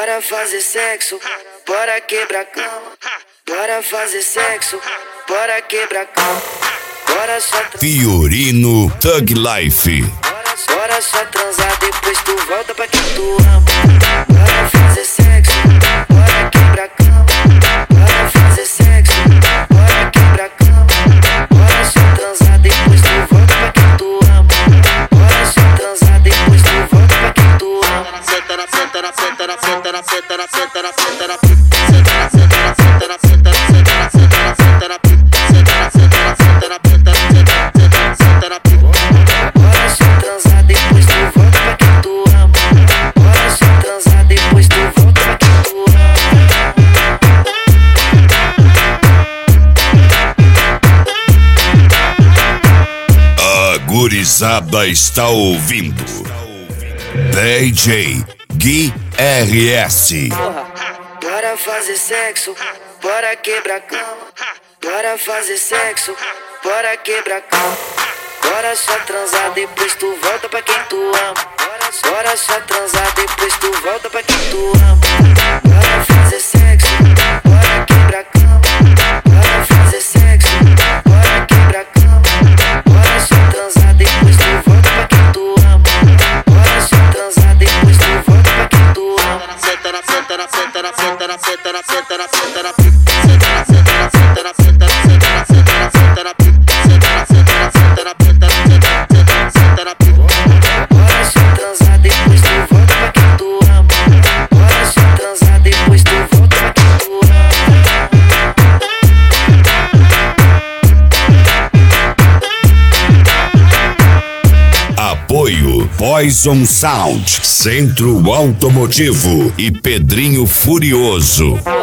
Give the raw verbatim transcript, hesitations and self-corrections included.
Bora fazer sexo, bora quebrar cama. Bora fazer sexo, bora quebrar cama. Bora só transar. Fiorino Thug Life. Bora, bora só transar, depois tu volta pra quem tu ama. Bora fazer sexo, bora quebrar cama. Bora fazer sexo, bora quebrar cama. Bora só transar, depois tu volta pra quem tu ama. Bora só transar, depois tu volta pra quem tu ama. Senta na, senta na, senta na, senta na, senta na, senta na, senta na, senta na, senta na, senta na, senta na, senta na, senta na, senta na, senta na, senta na, senta na, senta na, senta na, bora só transar, depois tu volta pra quem tu ama. Bora só transar, depois tu volta pra quem tu A gurizada está ouvindo D J Gui R S. Bora fazer sexo, bora quebrar cama. Bora fazer sexo, bora quebrar cama. Bora só transar, depois tu volta pra quem tu ama. Bora só transar, depois tu volta pra quem tu ama. Bora fazer sexo, bora quebrar cama. Bora fazer sexo, bora quebrar cama. Bora só transar, depois tu volta pra quem tu ama. Bora só transar, depois tu volta pra quem tu ama. Senta na, senta na, senta na, senta na, senta na, senta na, senta na, senta na, senta na, senta na, senta na, senta na, senta na, senta na, senta na, senta na, senta na, senta na, senta na, bora só transar, depois tu volta pra quem tu ama. Bora só transar, depois tu volta pra quem tu ama. Apoio Poison Sound, Centro Automotivo e Pedrinho Furioso.